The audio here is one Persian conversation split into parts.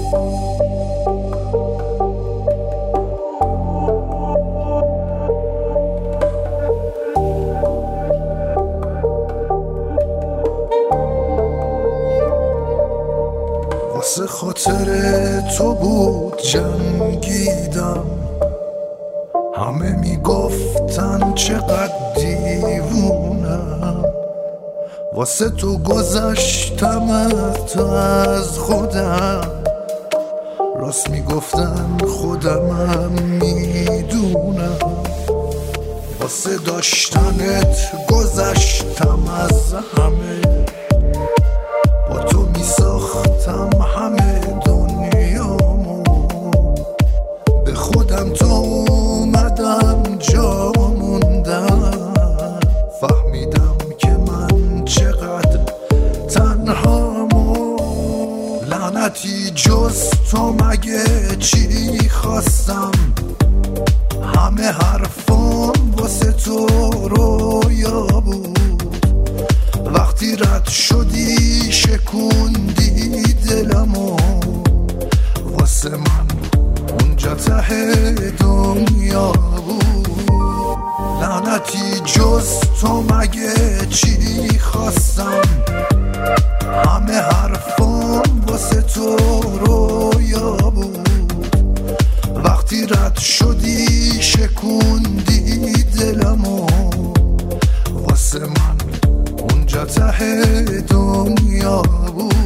واسه خاطر تو بود جنگیدم، همه میگفتن چقدر دیوونم. واسه تو گذشتم از خودم، راست میگفتن خودمم میدونم. واسه داشتنت گذشتم از همه، با تو میساختم همه دنیامو. به خودم تا اومدم جا موندم، فهمیدم که من چقدر تنهامو. لعنتی جز تو مگه چی خواستم، همه حرفام واسه تو رویا بود. وقتی رد شدی شکوندی دلمو، واسه من اونجا ته دنیا بود. لعنتی جز تو مگه چی خواستم، همه حرفام واسه تو رویا بود. وقتی رد شدی شکوندی دلمو، واسه من اونجا ته دنیا بود.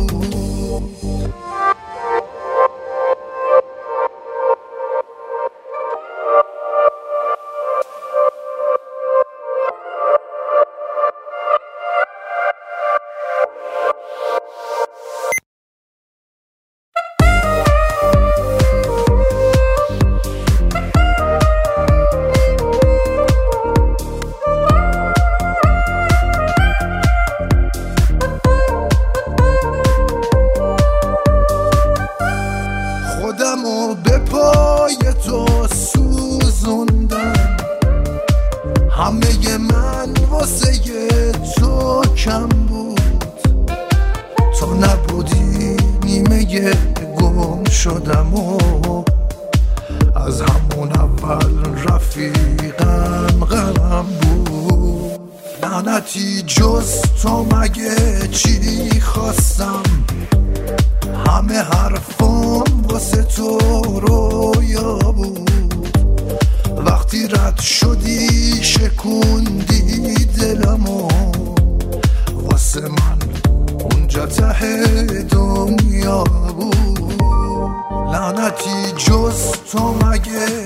خودمو به پای تو سوزوندم، همه من واسه تو کم بود. تو نبودی نیمه گم شدم و از همون اول رفیقم غمم بود. لعنتی جز تو مگه چی خواستم، همه حرفام واسه تو رویا بود. وقتی رد شدی شکوندی دلمو، واسه من اونجا ته دنیا بود. لعنتی جز تو مگه